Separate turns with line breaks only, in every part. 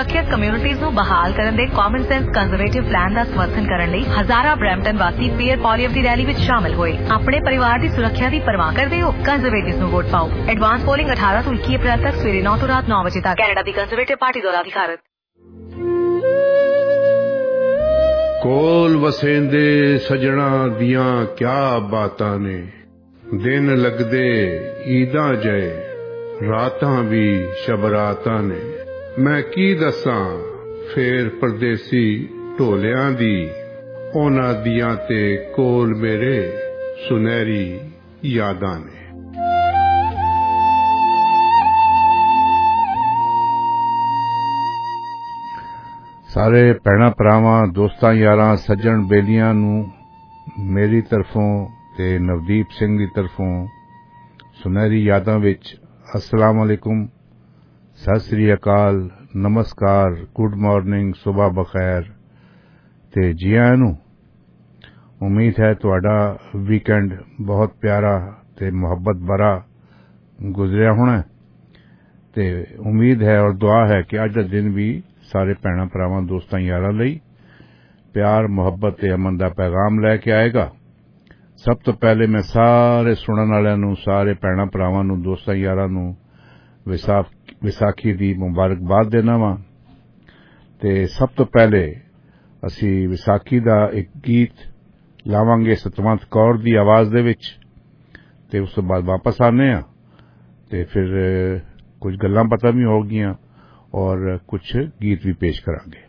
ਸੁਰੱਖਿਅਤ ਕਮਿਊਨਿਟੀਜ਼ ਨੂੰ ਬਹਾਲ ਕਰਨ ਦੇ ਕਾਮਨ ਸੈਂਸ ਕੰਜ਼ਰਵੇਟਿਵ ਪਲਾਨ ਦਾ ਸਮਰਥਨ ਕਰਨ ਲਈ ਹਜ਼ਾਰਾਂ ਬਰੈਂਪਟਨ ਵਾਸੀ ਫੇਅਰ ਪੋਲੀਅਮ ਦੀ ਰੈਲੀ ਵਿੱਚ ਸ਼ਾਮਲ ਹੋਏ। ਆਪਣੇ ਪਰਿਵਾਰ ਦੀ ਸੁਰੱਖਿਆ ਦੀ ਪਰਵਾਹ ਕਰਦੇ ਹੋ? ਕੰਜ਼ਰਵੇਟਿਵਸ ਨੂੰ ਵੋਟ ਪਾਓ। ਐਡਵਾਂਸ ਪੋਲਿੰਗ 18 ਤੋਂ 21 ਅਪ੍ਰੈਲ ਤੱਕ ਸਵੇਰੇ 9 ਤੋਂ ਰਾਤ 9 ਵਜੇ ਤੱਕ। ਕੈਨੇਡਾ ਦੀ ਕੰਜ਼ਰਵੇਟਿਵ ਪਾਰਟੀ ਦੁਆਰਾ ਅਧਿਕਾਰਤ।
ਕੋਲ ਵਸੇਂਦੇ ਸਜਣਾ ਦੀਆਂ ਕਿਆ ਬਾਤਾਂ ਨੇ, ਦਿਨ ਲੱਗਦੇ ਈਦਾਂ ਜਏ, ਰਾਤਾਂ ਵੀ ਸ਼ਬਰਾਤਾਂ ਨੇ। ਮੈਂ ਕੀ ਦੱਸਾਂ ਫੇਰ ਪਰਦੇਸੀ ਢੋਲਿਆਂ ਦੀ, ਉਹਨਾਂ ਦੀਆਂ ਤੇ ਕੋਲ ਮੇਰੇ ਸੁਨਹਿਰੀ ਯਾਦਾਂ ਨੇ। ਸਾਰੇ ਭੈਣਾਂ ਭਰਾਵਾਂ, ਦੋਸਤਾਂ ਯਾਰਾਂ, ਸੱਜਣ ਬੇਲੀਆਂ ਨੂੰ ਮੇਰੀ ਤਰਫੋਂ ਤੇ ਨਵਦੀਪ ਸਿੰਘ ਦੀ ਤਰਫੋਂ ਸੁਨਹਿਰੀ ਯਾਦਾਂ ਵਿੱਚ अस्सलाम वालेकुम, सत श्री अकाल, नमस्कार, गुड मॉर्निंग, सुबह बखैर ते जी आयां नूं। उम्मीद है तुहाडा वीकेंड बहुत प्यारा ते मुहब्बत भरा गुजरिया होना ते उम्मीद है और दुआ है कि अज दा दिन भी सारे भैणां भरावां, दोस्तां यारां लई प्यार, मुहब्बत ते अमन दा पैगाम लैके आएगा। सब तो पहले मैं सारे सुनने वालियां नूं, सारे भैणां भरावां नूं, दोस्तां यारां नूं विसाखी दी मुबारकबाद देना वा। ते सब तो पहले असी विसाखी दा एक गीत लावांगे सतवंत कौर दी आवाज दे विच, ते उस तो बाद वापस आने आ ते फिर कुछ गल्लां पता भी हो गईयां और कुछ गीत भी पेश करांगे।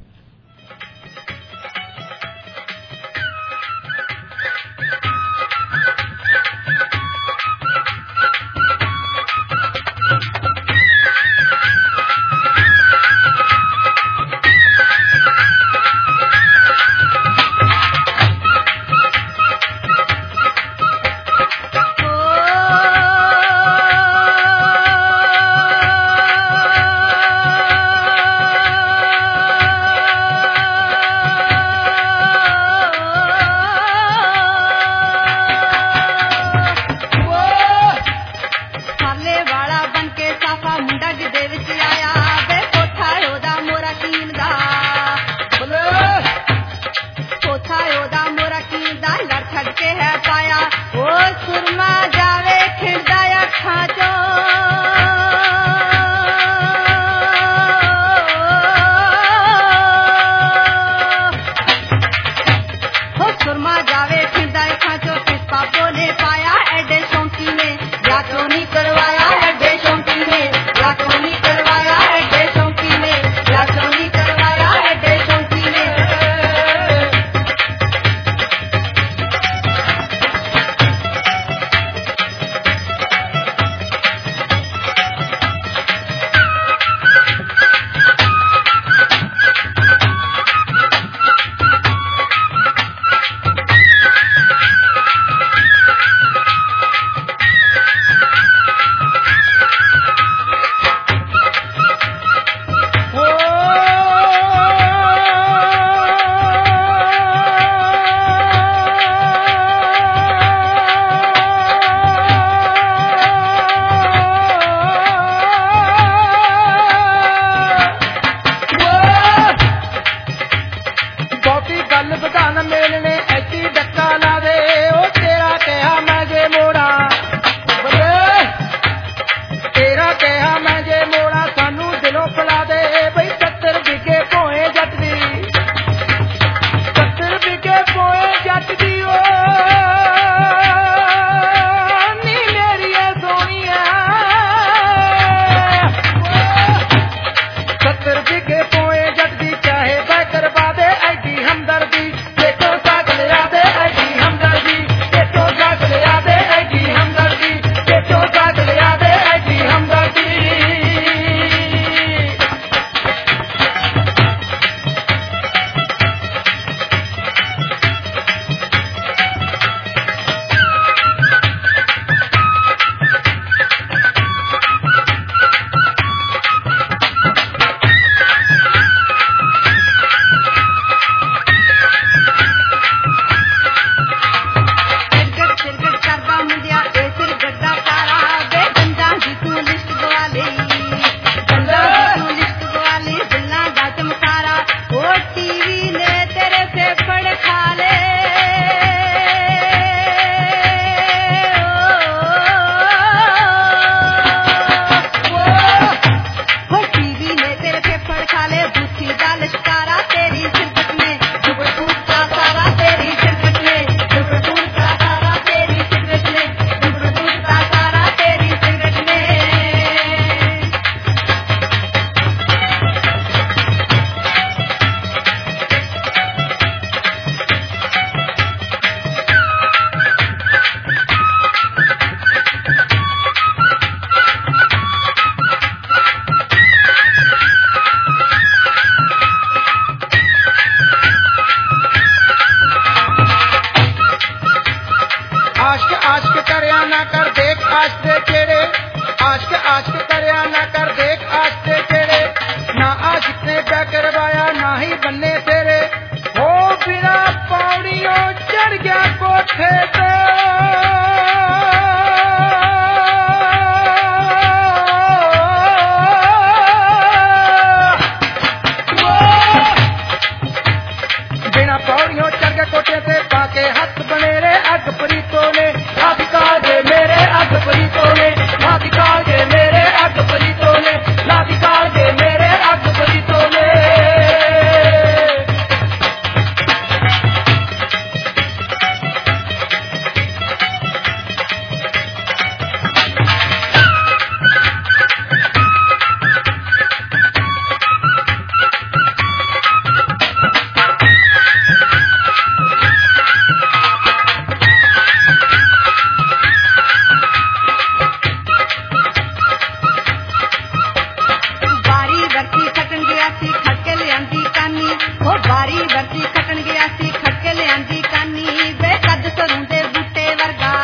ओ बारी बरती खटन गया सी खटके ले आंदी कानी वे कद सरूंदे बूटे वर्गा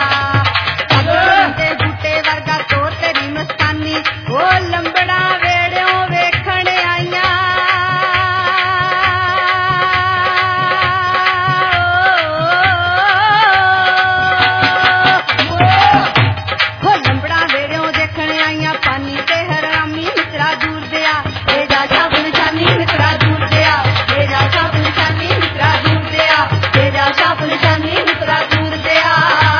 तो तेरी मस्तानी ओ लंबड़ा वेड़ों वेखण आईया पानी ते हरामी मित्रा दूर दिया ले जा साबुन छानी मित्रा दूर दिया ले जा साबुन छानी मित्रा दूर दिया ले जा साबुन छानी मित्रा दूर दिया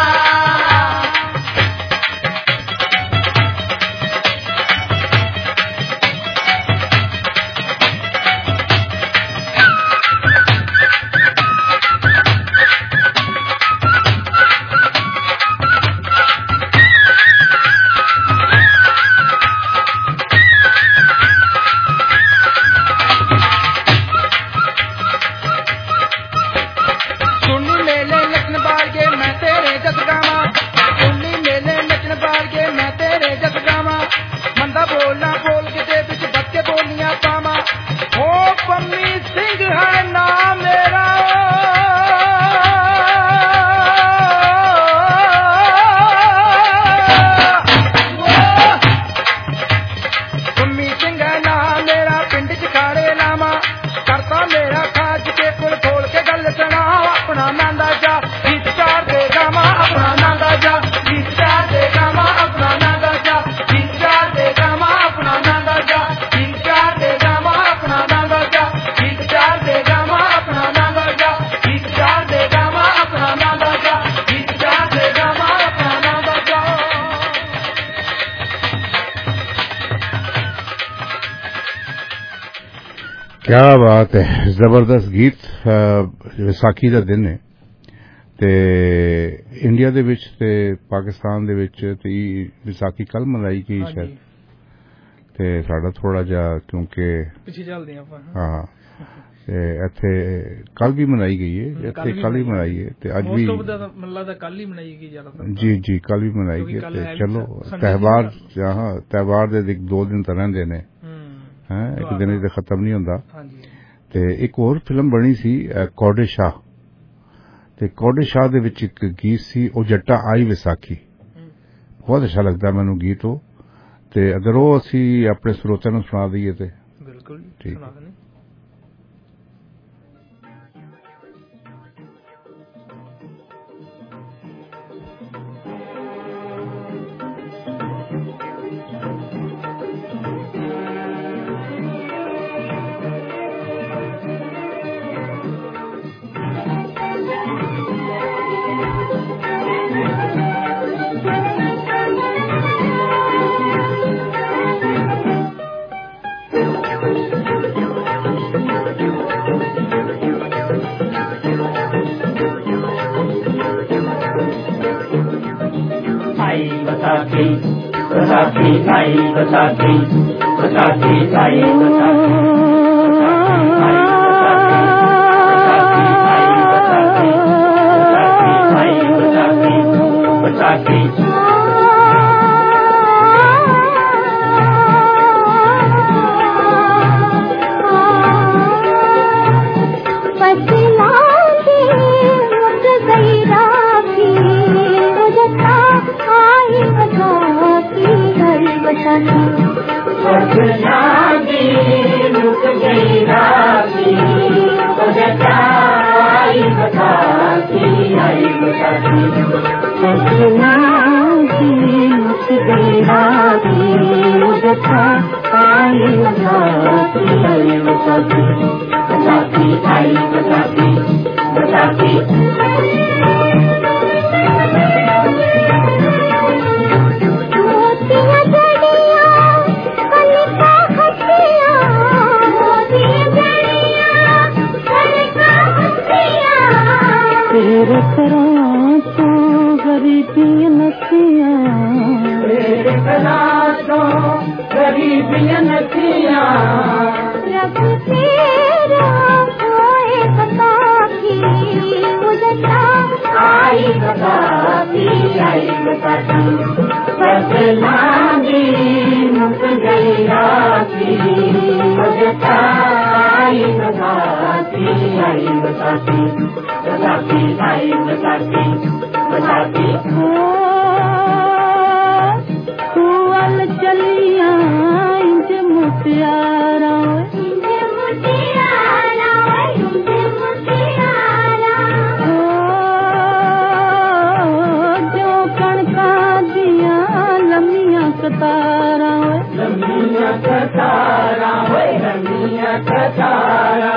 क्या बात है जबरदस्त गीत विसाखी ਦਾ ਦਿਨ ਹੈ ਤੇ ਇੰਡੀਆ ਦੇ ਵਿੱਚ ਤੇ ਪਾਕਿਸਤਾਨ ਦੇ ਵਿੱਚ ਤੇ ਵਿਸਾਖੀ ਕੱਲ ਮਨਾਈ ਗਈ ਸ਼ਾਇਦ ਤੇ ਸਾਡਾ ਥੋੜਾ ਜਿਹਾ ਕਿਉਂਕਿ
ਪਿੱਛੇ ਚੱਲਦੇ ਆਪਾਂ
ਹਾਂ ਤੇ ਇੱਥੇ ਕੱਲ ਵੀ ਮਨਾਈ ਗਈ ਹੈ ਇੱਥੇ ਕੱਲ ਹੀ ਮਨਾਈ ਹੈ ਤੇ ਅੱਜ ਵੀ
ਮੱਲਾ ਦਾ ਕੱਲ ਹੀ ਮਨਾਈ ਗਈ ਜ਼ਿਆਦਾ
ਜੀ ਕੱਲ ਵੀ ਮਨਾਈ ਗਈ ਤੇ ਚਲੋ ਤਿਉਹਾਰ ਦੇ 2 ਦਿਨ ਤਾਂ ਰਹਿੰਦੇ ਨੇ ਇੱਕ ਦਿਨ ਇਹ ਖਤਮ ਨਹੀਂ ਹੁੰਦਾ ਤੇ ਇੱਕ ਹੋਰ ਫਿਲਮ ਬਣੀ ਸੀ ਕੌਡੇ ਸ਼ਾਹ ਤੇ ਕੌਡੇ ਸ਼ਾਹ ਦੇ ਵਿੱਚ ਇੱਕ ਗੀਤ ਸੀ ਉਹ ਜੱਟਾ ਆਈ ਵਿਸਾਖੀ ਬਹੁਤ ਅੱਛਾ ਲੱਗਦਾ ਮੈਨੂੰ ਗੀਤ ਉਹ ਤੇ ਅਗਰ ਉਹ ਅਸੀਂ ਆਪਣੇ ਸਰੋਤਿਆਂ ਨੂੰ ਸੁਣਾ ਦਈਏ ਤੇ
ਬਿਲਕੁਲ
ਠੀਕ
Basaki, Thai, Basaki, Basaki, Thai, Basaki, Basaki, Bye. आई बसाती बसाती आई बसाती बसाती
कुआल चलिया इंज मुटियारा जो कणका दिया लम्मिया कतारा
लम्मिया कतारा लम्मिया कतारा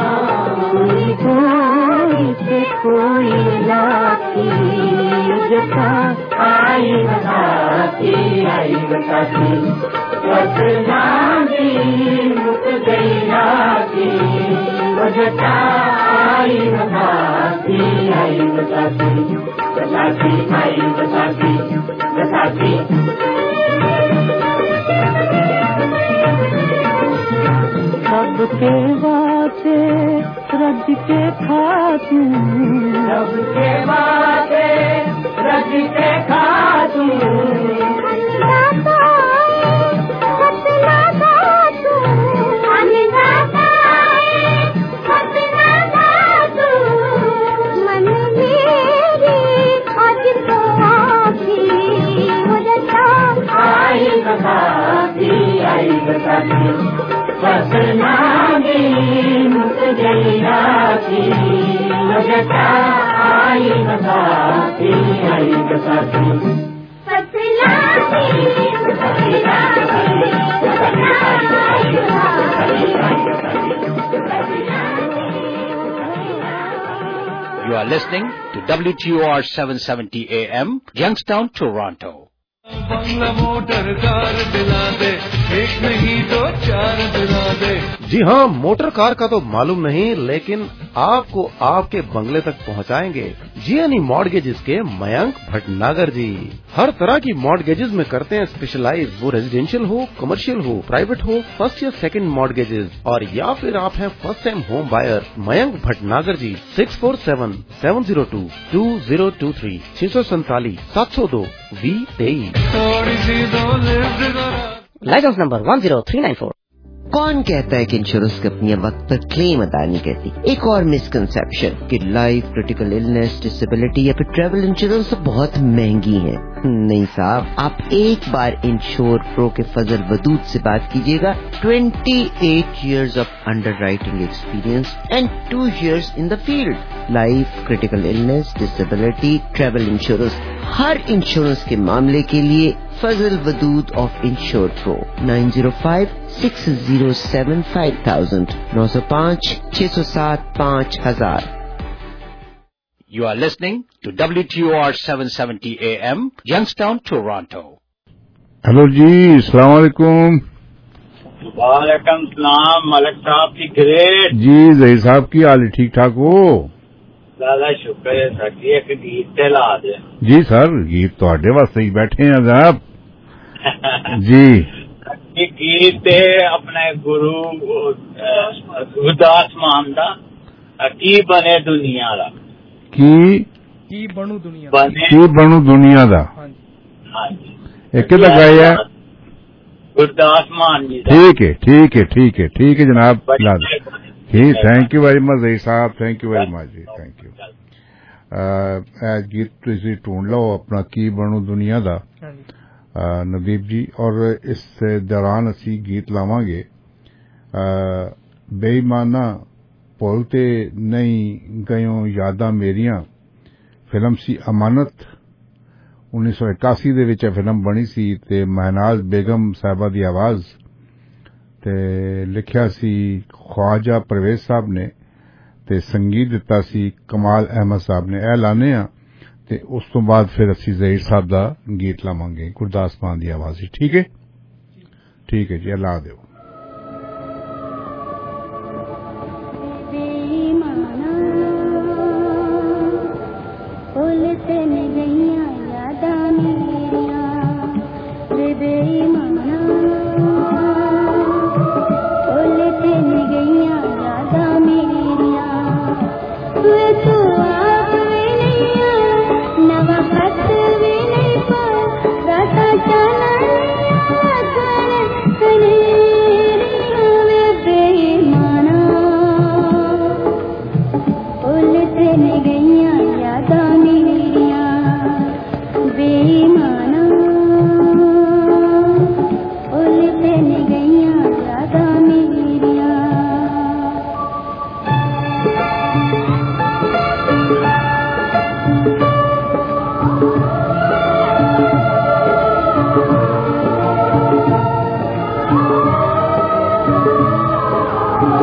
कोई लाती जता
आई बसाती बसनागी मुक गई राती बजता आई बसाती बसाती आई बसाती बसाती
सबके वास्ते रज के खातू
सबके वास्ते रज के खातू आई बसाती बसनागी मुक गई राती बजता आई बसाती
You are listening to WTOR 770 AM, Youngstown, Toronto.
बंगला मोटर कार दिला दे, एक नहीं तो चार दिला दे।
जी हाँ, मोटर कार का तो मालूम नहीं, लेकिन आपको आपके बंगले तक पहुँचाएंगे जीएनई मॉर्गेजेस के मयंक भटनागर जी। हर तरह की मॉर्गेजेस में करते हैं स्पेशलाइज, वो रेजिडेंशियल हो, कमर्शियल हो, प्राइवेट हो, फर्स्ट या सेकंड मॉर्गेजेस, और या फिर आप हैं first time home buyer. Mayank Bhatnagar ji 647-702-2023 647-702-2023।
थोड़ी सी दो लिफ्ट करा।
License number 10394। कौन कहता है कि इंश्योरेंस कंपनियां वक्त पर क्लेम अदा नहीं करती? एक और मिसकंसेप्शन कि लाइफ, क्रिटिकल इलनेस, डिसेबिलिटी या फिर ट्रैवल इंश्योरेंस बहुत महंगी है। नहीं साहब, आप एक बार इंश्योर प्रो के फजल वदूद से बात कीजिएगा। 28 years of underwriting experience and 2 years in the field. Life, critical illness, disability, travel insurance, हर इंश्योरेंस के मामले के लिए Fazal Wadood of insure pro 905-607-5000 905-607-5000।
You are listening to WTOR 770 AM, Youngstown, Toronto.
Hello जी, अस्सलाम वालेकुम।
वालेकुम सलाम। मलिक साहब की ग्रेट
जी, जहीर साहब की हाल ठीक ठाक हो?
दादा शुक्र है सर जी, एक गीत ते ला दे।
जी सर, गीत ਤੁਹਾਡੇ ਵਾਸਤੇ ਹੀ ਬੈਠੇ ਆ ਜਨਾਬ जी।
गीत ते अपने गुरु गुरदास मान दा की बने दुनिया दा,
की बनू दुनिया
दा।
हाँ जी,
एक किधर गए है?
गुरदास मान जी दा।
ठीक है जनाब। Thank you very much Zaheer साहब, थैंक यू वेरी मच जी, थैंक यू। गीत तुसी ढूंढ लो अपना की बनू दुनिया दा नदीप जी, और इस दौरान असी गीत लावांगे बेईमाना भुलते नहीं गयो यादां मेरियां। Film C Amanat 1981 they which film बनी सी ते महनाज बेगम साहिबा दी आवाज ते लिखिया सी ख्वाजा परवेज साहब ने ते संगीत दिता सी कमाल अहमद साहब ने। ए लाने आ ते उस तो बाद फिर असी जहीर साहब दा गीत लावांगे गुरदास मान दी आवाज। ठीक है जी, अल्लाह दे।
Thank you.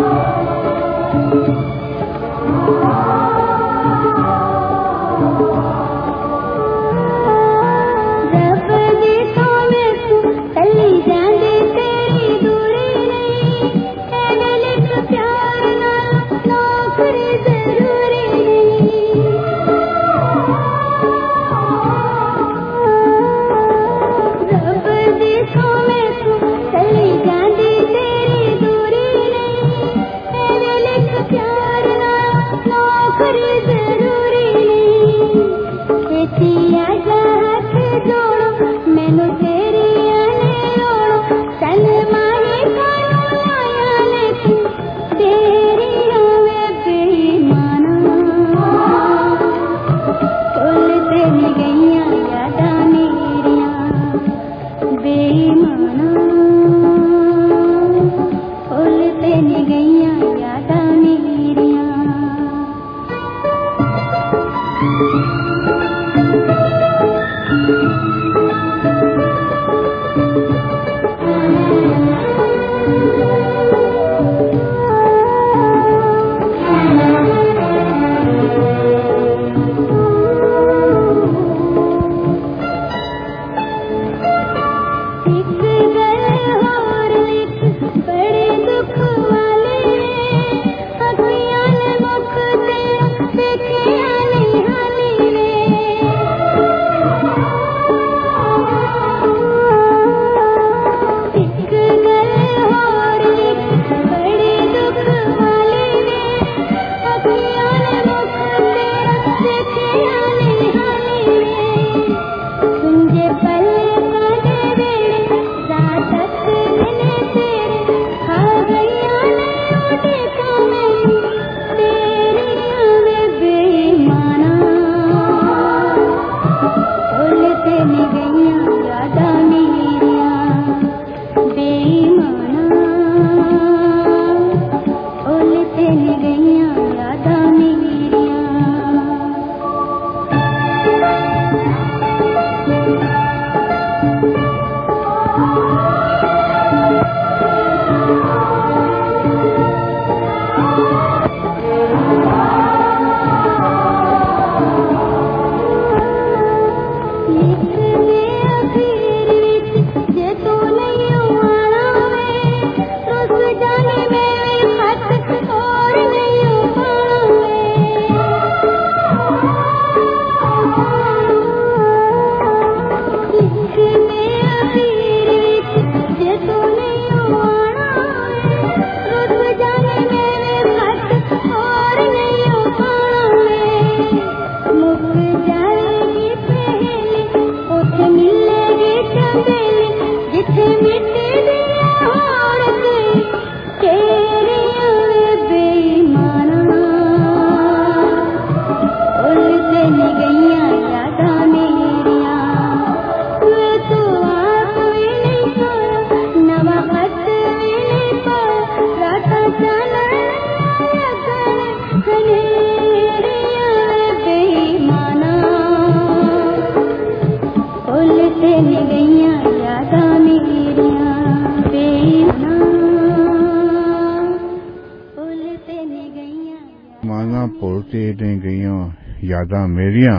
यादां मेरियां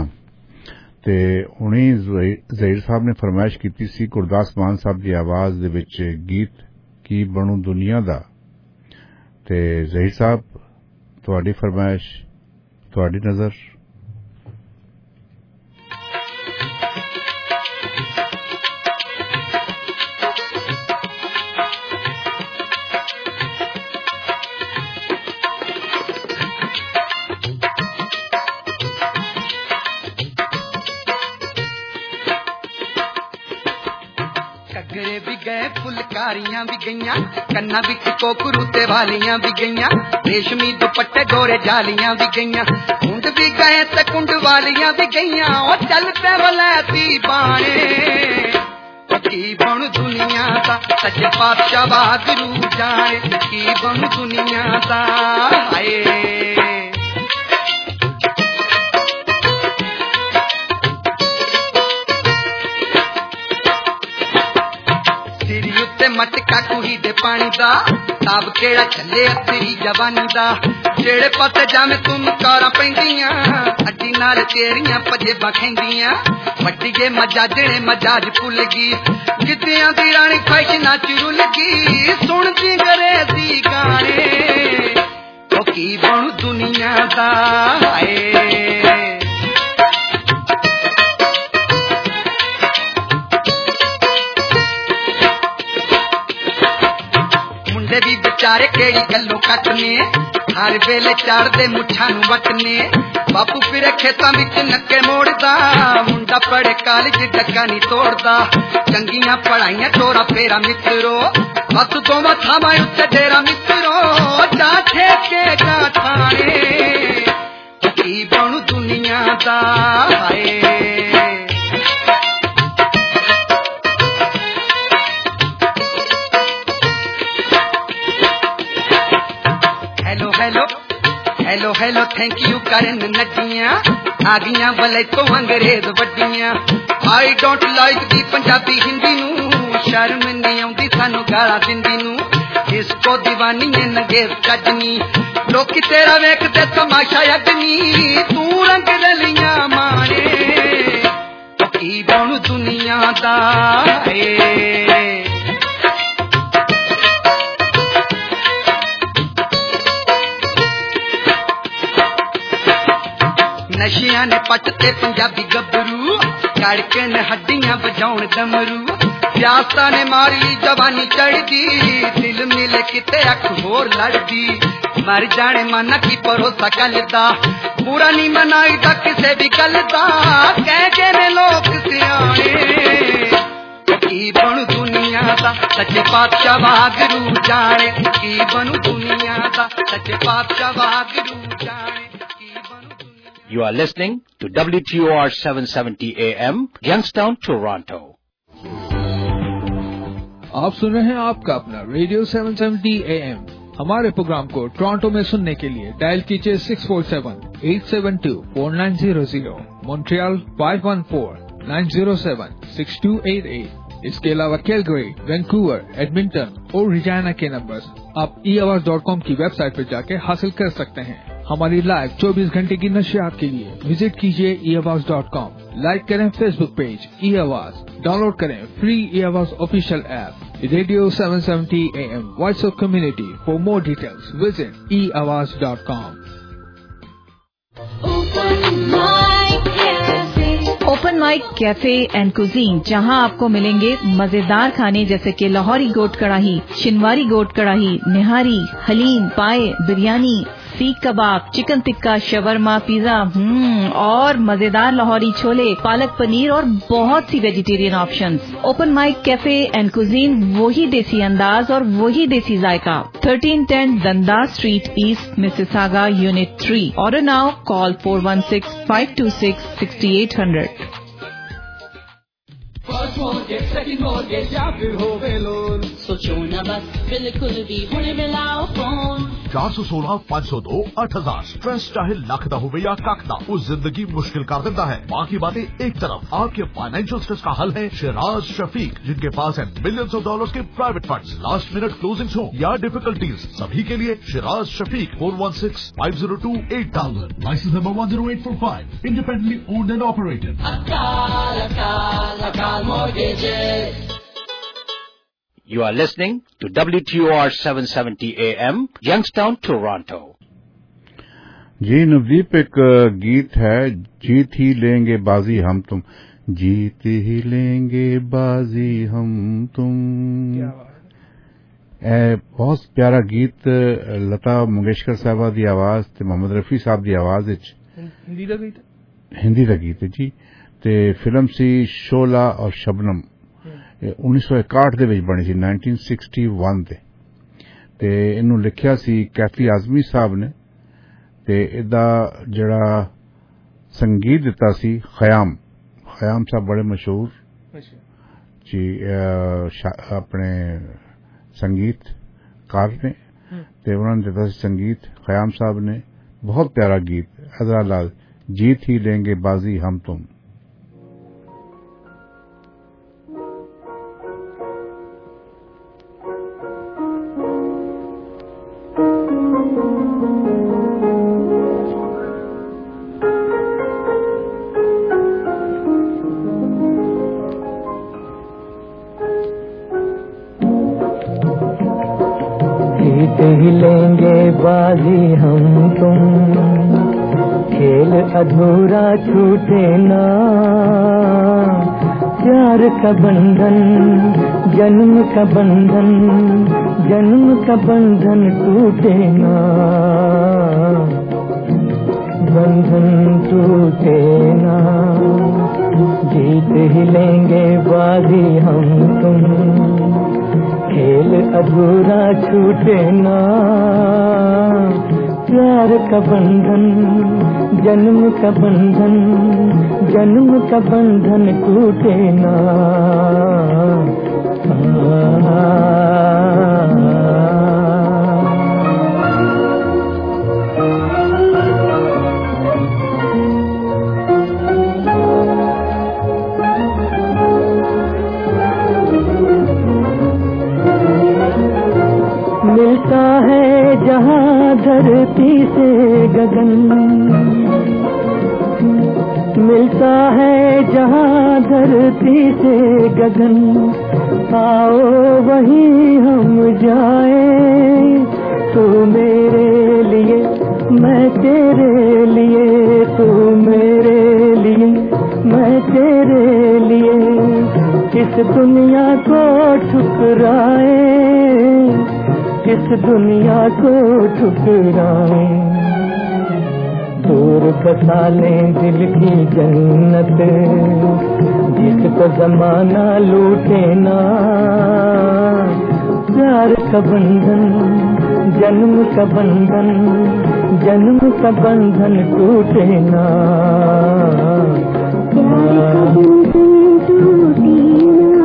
ते हुणे ज़हीर साहब ने फरमाइश कीती सी गुरदास मान साहब दी आवाज़ दे विच गीत की बनू दुनिया दा ते ज़हीर साहब तुहाडी फरमाइश तुहाडी नज़र
फुलकारियां भी गईयां कन्ना बिच कोकरू ते वालियां भी गईयां रेशमी दुपट्टे गोरे जालियां भी गईयां कुंड भी गए ते कुंड वालियां भी गईयां ओ चलते वलैती बाणे की बन दुनिया दा सच्चे पातशाह वागरू जाने की बन दुनिया दा हाय मटका कुही ते पानी दा ताब केड़ा चले तेरी जवानी दा जेड़े पासे जावे तुम कारां पैंदियां अड्डी नाल तेरियां पजेबां खैंदियां वड्डीए मजाजणे मजाज भुल गई गिद्दियां दी रानी फैशनां च रुल गई सुनदी अंग्रेजी गाने ओ की बनू दुनिया दा हाय भी बेचारे केड़ी गल्लों कटने हर वेले चाड़दे मुछां नूं वटने बापू फिरे खेतां विच नक्के मोड़दा मुंडा पढ़े कॉलेज डक्का नहीं तोड़दा चंगियां पढ़ाइयां चोरा फेरा मित्रो मत दोवां थावां उत्ते डेरा मित्रो जा ठेके जा थाने की बनू दुनिया दा hi hello hello thank you करन नटियां आ गईयां भले तो अंग्रेज वड्डियां I don't like the Punjabi Hindi नू शर्म नहीं आउंदी सानू गाला दिंदी नू इसको दीवानी है नगेव कजनी लोकी तेरा वेखदे तमाशा अग्नी तू रंग रलियां मारे की बनू दुनिया दा नशियां ने पट ते पंजाबी गबरू कड़के ने हड्डियां बजाउण दमरू प्यासा ने मारी जवानी चढ़दी दिल मिले किते अख होर लड़दी मर जाने माना की भरोसा गलदा पूरा नहीं मनाईदा किसे भी गलदा कहते ने लोग सियाणे की बनू दुनिया दा सच्चे पातशाह वागरू जाने की बनू दुनिया दा सच्चे पातशाह वागरू जाने।
You are listening to WTOR 770 AM, Youngstown, Toronto.
आप सुन रहे हैं आपका अपना रेडियो 770 AM। हमारे प्रोग्राम को टोरंटो में सुनने के लिए डायल कीजिए 647-872-4900, मॉन्ट्रियल 514-907-6288। इसके अलावा कैलगरी, वैंकूवर, एडमिंटन और रिजाना के नंबर्स आप eavaz.com की वेबसाइट पर जाके हासिल कर सकते हैं। हमारी लाइव 24 घंटे की नशियात के लिए विजिट कीजिए eavaz.com। लाइक करें फेसबुक पेज eavaz, डाउनलोड करें free eavaz official app radio 770 AM voice of community. For more details visit eavaz.com।
Open mic cafe and cuisine, जहां आपको मिलेंगे मजेदार खाने जैसे कि लाहौरी गोट कढ़ाई, शिनवारी गोट कढ़ाई, निहारी, haleem, paya, biryani, seekh kebab, chicken tikka, shawarma, pizza और मजेदार लाहौरी छोले, पालक पनीर और बहुत सी vegetarian options. Open mic cafe and cuisine, वही देसी अंदाज और वही देसी जायका। 1310 Dundas Street East, Mississauga, Unit 3. Order now. Call 416-526-6800.
First mortgage, second mortgage या फिर होवे लोन, सोचो न बस बिल्कुल भी हुणे मिलाओ फोन।
416-502-8000 स्ट्रेस चाहे लख दा होवे या कख दा, वो जिंदगी मुश्किल कर देता है। बाकी बातें एक तरफ, आपके फाइनेंशियल स्ट्रेस का हल है शिराज शफीक, जिनके पास है मिलियंस ऑफ डॉलर्स के private funds. Last minute closings हो या डिफिकल्टीज, सभी के लिए Shiraz Shafiq. 416-502-8000, license number 10845, independently owned and operated.
You are listening to WTOR 770 AM, Youngstown, Toronto.
जी नवदीप, एक गीत है, जीत ही लेंगे बाजी हम तुम, जीत ही लेंगे बाजी हम तुम। बहुत प्यारा गीत, लता मंगेशकर साहबा दी आवाज ते मोहम्मद रफी साहब दी आवाज विच। हिंदी दा गीत है जी। ते फिल्म सी शोला और शबनम, 1961 ਦੇ ਵਿੱਚ ਬਣੀ ਸੀ, 1961 ਤੇ ਇਹਨੂੰ ਲਿਖਿਆ ਸੀ ਕੈਫੀ ਆਜ਼ਮੀ ਸਾਹਿਬ ਨੇ ਤੇ ਇਹਦਾ ਜਿਹੜਾ ਸੰਗੀਤ ਦਿੱਤਾ ਸੀ ਖयाम ਸਾਹਿਬ, ਬੜੇ ਮਸ਼ਹੂਰ ਜੀ ਆਪਣੇ ਸੰਗੀਤਕਾਰ ਨੇ ਤੇ ਉਹਨਾਂ ਨੇ ਦਿੱਤਾ ਸੀ ਸੰਗੀਤ खयाम ਸਾਹਿਬ ਨੇ। ਬਹੁਤ ਪਿਆਰਾ ਗੀਤ, ਅਜ਼ਾ ਲਾਲ, जीत ही लेंगे बाजी हम तुम।
बाजी हम तुम, खेल अधूरा छूटे ना, प्यार का बंधन जन्म का बंधन, जन्म का बंधन टूटे ना, बंधन टूटे ना, जीत ही लेंगे बाजी हम तुम, खेल अधूरा छूटे ना, प्यार का बंधन जन्म का बंधन, जन्म का बंधन टूटे ना। मिलता है जहाँ धरती से गगन, मिलता है जहाँ धरती से गगन, आओ वहीं हम जाए, तू मेरे लिए मैं तेरे लिए, तू मेरे लिए मैं तेरे लिए, इस दुनिया को ठुकराए, इस दुनिया को ठुकराए, दूर बसा लें दिल की जन्नत, जिसको जमाना लूटे ना, प्यार का बंधन जन्म का बंधन, जन्म का बंधन टूटे ना, प्यार का बंधन टूटे ना।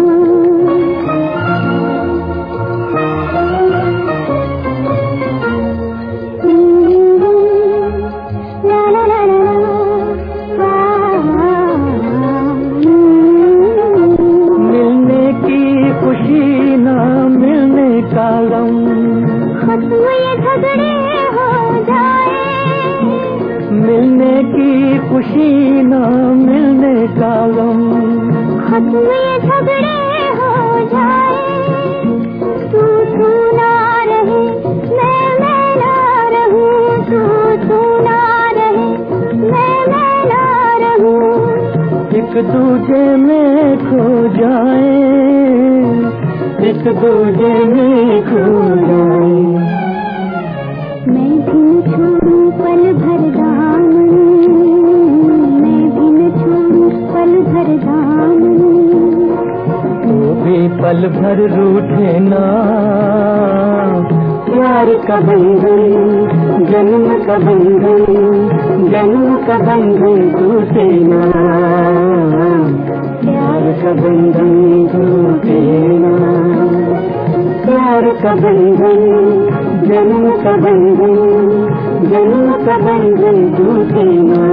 मिलने की खुशी ना मिलने का गम, खत्म ये झगड़े हो जाए, तू ना रहे मैं ना रहूं, तू ना रहे मैं ना रहूं, एक दूजे में खो जाए, एक दूजे में खो जाए, मैं भी न छोड़ूं पल भर दामन, मैं भी न छोड़ूं पल भर दामन, तू भी पल भर रूठे ना, प्यार का बंधन जन्म का बंधन, जन्म का बंधन टूटे ना, प्यार का बंधन टूटे ना, प्यार का बंधन जन्म का बंधन, जन्म का बंधन टूटे ना,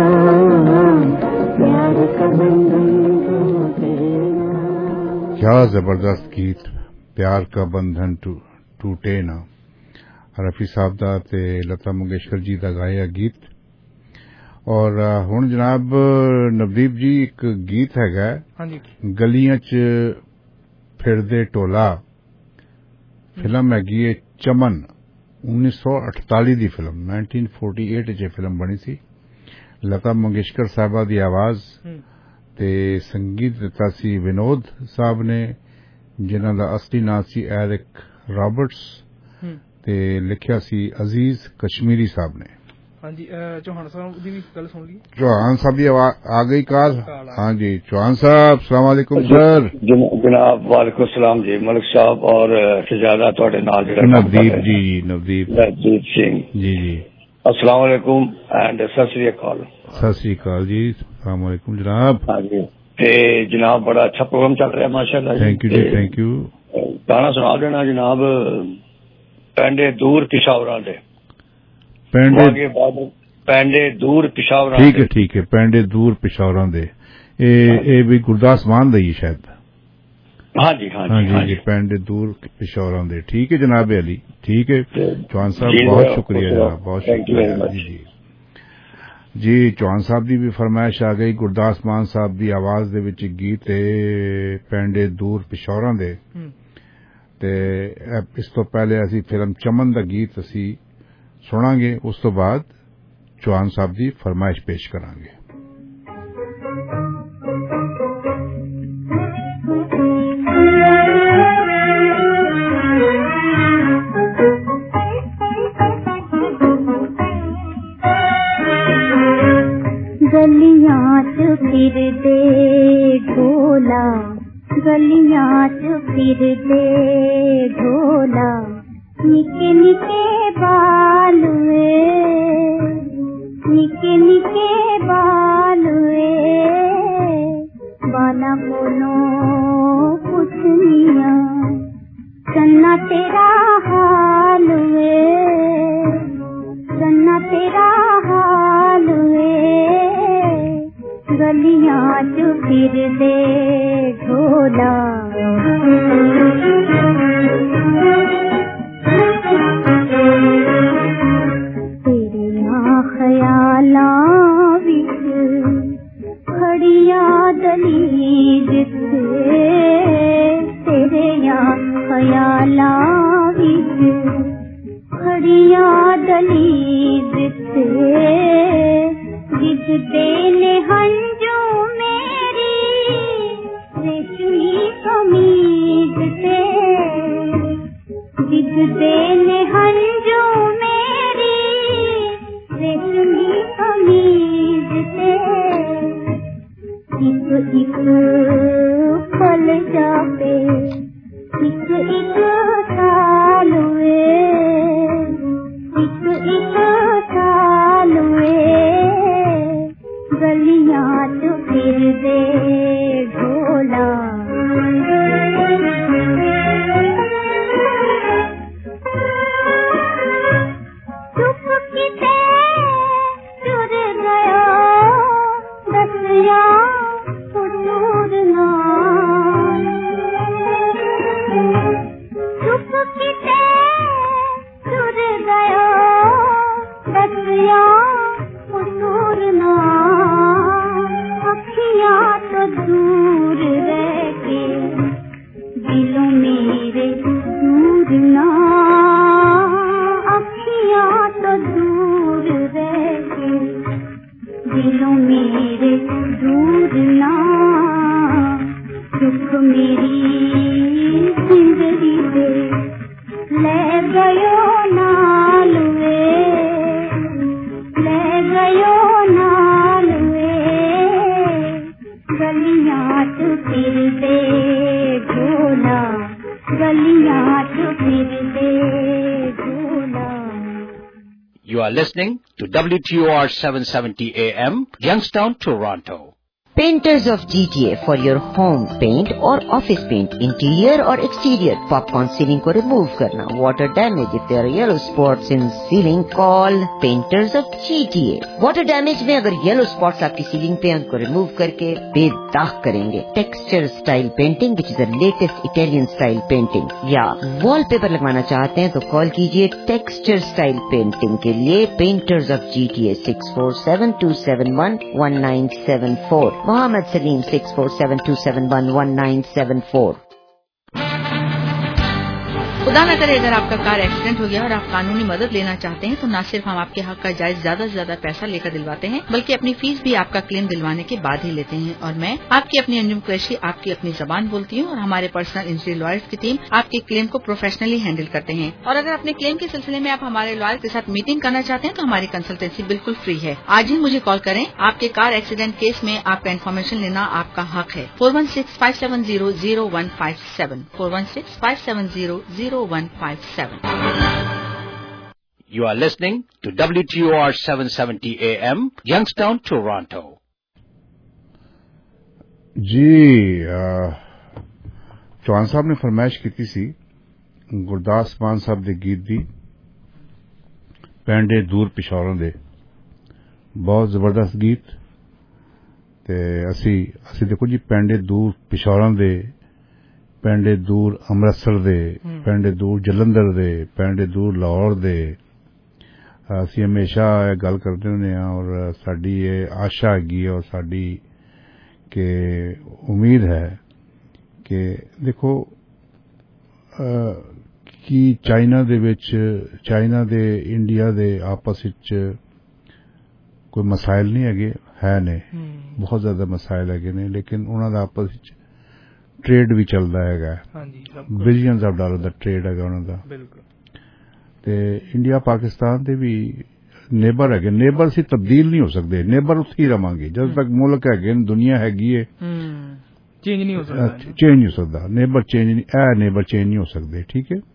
प्यार का बंधन टूटे ना।
क्या जबरदस्त गीत, प्यार का बंधन टूटे ना, रफी साहब दा ते लता मंगेशकर जी दा गाया गीत। और हुण जनाब नवदीप जी एक गीत हैगा, गलियां च फिरदे टोला, फिल्म हैगी है चमन, 1948 दी फिल्म, 1948 च फिल्म बनी सी, लता मंगेशकर साहबा दी आवाज ते संगीत दिता सी विनोद साहब ने, जिन्हां दा असली नाम सी एरिक रॉबर्ट्स ते लिखिया सी अजीज कश्मीरी साहब ने।
हाँ जी, चौहान साहब दी भी गल सुन ली,
चौहान साहब की आ गई कॉल। हाँ जी चौहान साहब, अस्सलाम वालेकुम सर।
जनाब वालेकुम सलाम जी, मलिक साहब और शहजादा थोड़े नाल
नवदीप जी, नवदीप
सिंह
जी जी,
अस्सलाम वालेकुम एंड सत श्री अकाल।
सत श्री अकाल जी, अस्सलाम वालेकुम जनाब।
हाँ जी, ते जनाब बड़ा अच्छा प्रोग्राम चल रहा है माशाल्लाह।
थैंक यू जी, थैंक यू।
गाना सुना देना जनाब, पेंडे दूर पिशावरां दे, पेंडे दूर पिशावरां।
ठीक है ठीक है, पेंडे दूर पिशावरां दे, ए भी गुरदास मान दी शायद।
हाँ जी हाँ जी हाँ जी,
पेंडे दूर पिशावरां दे, ठीक है जनाब अली, ठीक है चौहान साहब, बहुत शुक्रिया जनाब, बहुत शुक्रिया जी जी जी। चौहान साहब की भी फरमाइश आ गई, गुरदास मान साहब की आवाज दे विच गीत है पेंडे दूर पिशावरां दे, ते इस तो पहले असी फिल्म चमन दा गीत असी ਸੁਣਾਂਗੇ। ਉਸ ਤੋਂ ਬਾਅਦ ਚੌਹਾਨ ਸਾਹਿਬ ਦੀ ਫਰਮਾਇਸ਼ ਪੇਸ਼ ਕਰਾਂਗੇ।
गलियां च फिर दे ढोला, गलियां च फिर दे ढोला, निके निके बाल वे, निके निके बाल वे, बाला कोलों पुछनिया चन्ना तेरा हाल वे, चन्ना तेरा हाल वे, गलियां च फिर दे ढोला। तेरियां ख्यालां विच खड़िया दलीज ते, तेरियां ख्यालां विच खड़िया दलीज ते, जिसदे ने हंजू मेरी रेशमी कमीज से, जिसदे ने हंजू मेरी रेशमी कमीज से, एक एक पल जापे एक एक साल हुए, एक एक साल हुए, गलियां च फिर दे ढोला। चुप किते चुर गयो दसिया हुजूर ना, चुप किते चुर गयो दसिया हुजूर ना, अखियां तो दूर रह के दिलों मेरे दूर ना, अखियां तो दूर रह के दिलों मेरे दूर ना, सुख मेरी जिंदगी से ले गयो नाल वे, ले गयो नाल वे, गलियां च फिर दे ढोला, गलियां च फिर दे ढोला।
You are listening to WTOR 770 AM, Youngstown, Toronto.
Painters of GTA for your home paint और office paint, interior और exterior, popcorn ceiling को remove करना, water damage, if there are yellow spots in ceiling, call Painters of GTA. Water damage में अगर yellow spots आपकी ceiling पे उनको remove करके बेदाग करेंगे. Texture style painting, which is the latest Italian style painting, या wallpaper लगवाना चाहते हैं तो call कीजिए Texture style painting के लिए Painters of GTA 647-271-1974. Mohammad Salim 647-271-1974।
खुदा न करे अगर आपका कार एक्सीडेंट हो गया और आप कानूनी मदद लेना चाहते हैं तो न सिर्फ हम आपके हक का जायज ज्यादा से ज्यादा पैसा लेकर दिलवाते हैं बल्कि अपनी फीस भी आपका क्लेम दिलवाने के बाद ही लेते हैं। और मैं आपकी अपनी अंजुम कुरैशी आपकी अपनी जबान बोलती हूँ और हमारे पर्सनल इंजरी लॉयर्स की टीम आपके क्लेम को प्रोफेशनली हैंडल करते हैं। और अगर अपने क्लेम के सिलसिले में आप हमारे लॉयर के साथ मीटिंग करना चाहते हैं तो हमारी कंसल्टेंसी बिल्कुल फ्री है। आज ही मुझे कॉल करें। आपके कार एक्सीडेंट केस में आपका इन्फॉर्मेशन लेना आपका हक है। 416-570-0157 416-570-0157।
You are listening to WTOR 770 AM, Youngstown, Toronto.
जी चौहान साहब ने फरमाइश की सी गुरदास मान साहब दे गीत दी पैंडे दूर पिछौरों दे बहुत जबरदस्त गीत ते असी देखो जी पैंडे दूर पिछौरों दे पैंडे दूर अमृतसर दे पैंडे दूर जलंधर दे पैंडे दूर लाहौर दे असी हमेशा गल करते होंगे और साडी ये आशा हैगी और साडी के उम्मीद है कि देखो कि चाइना दे इंडिया दे आपस विच कोई मसाइल नहीं है ने बहुत ज्यादा मसाइल है ने, लेकिन उन्हां दा आपस विच ट्रेड भी चलदा हैगा, बिलियंस ऑफ डॉलर दा ट्रेड हैगा उन्हां दा।
बिल्कुल।
ते इंडिया पाकिस्तान दे भी नेबर है, नेबर से तब्दील नहीं हो सकते, नेबर उत्थे ही रवांगे जब तक मुल्क है, दुनिया हैगी है,
चेंज नहीं हो सकता,
चेंज नहीं हो सकता, नेबर चेंज नहीं, नेबर चेंज नहीं हो सकते। ठीक है,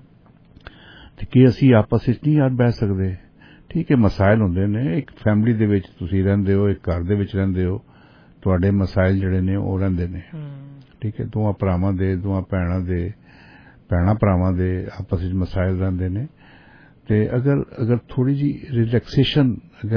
ते कि असी आपस विच नहीं यार बह सकते। ठीक है, मसाइल हुंदे ने, एक फैमिली दे विच तुसीं रहिंदे हो, एक घर दे विच रहिंदे हो, तुहाडे मसाइल जिहड़े ने ओह रहिंदे ने। ठीक है, दोवां भरावां दे, दोवां भैणां भरावां दे आपस विच मसाइल रहिंदे ने। ते अगर थोड़ी जी रिलैक्सेशन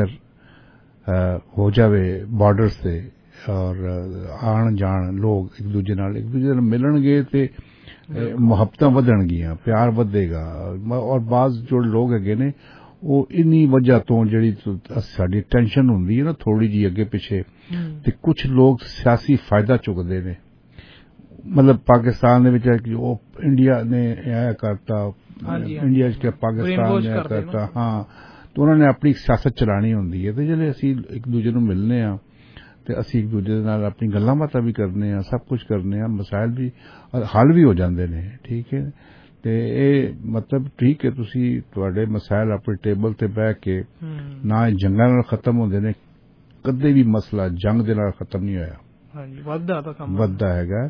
अगर हो जावे बॉर्डर्स से और आन जान लोग एक दूजे नाल मिलणगे ते मुहब्बतां वधणगियां, प्यार वधेगा। और बाज़ जो लोग हैगे ने वो इन्हीं वजह तो जिहड़ी साडी टेंशन हुंदी है ना थोड़ी जी अगे पिछे, ते कुछ लोग सियासी फायदा चुकदे ने। मतलब पाकिस्तान दे विच इंडिया ने ऐ करता, इंडिया च पाकिस्तान ने करता, हाँ, तो उन्होंने अपनी सियासत चलानी होंदी है। तो जिहड़े असीं एक दूजे नूं मिलने आ ते असीं एक दूजे दे नाल अपनी गल्लां बातां भी करने आ, सब कुछ करने आ, मसाइल भी हल भी हो जांदे ने। ठीक है, ते ए मतलब ठीक है, तुसीं तुहाडे मसाइल अपनी टेबल ते बैठ के ना जंगां नाल खत्म होंदे ने, कदे भी मसला जंग दे नाल खत्म नहीं होया।
ਹਾਂਜੀ
ਵੱਧਦਾ ਹੈਗਾ।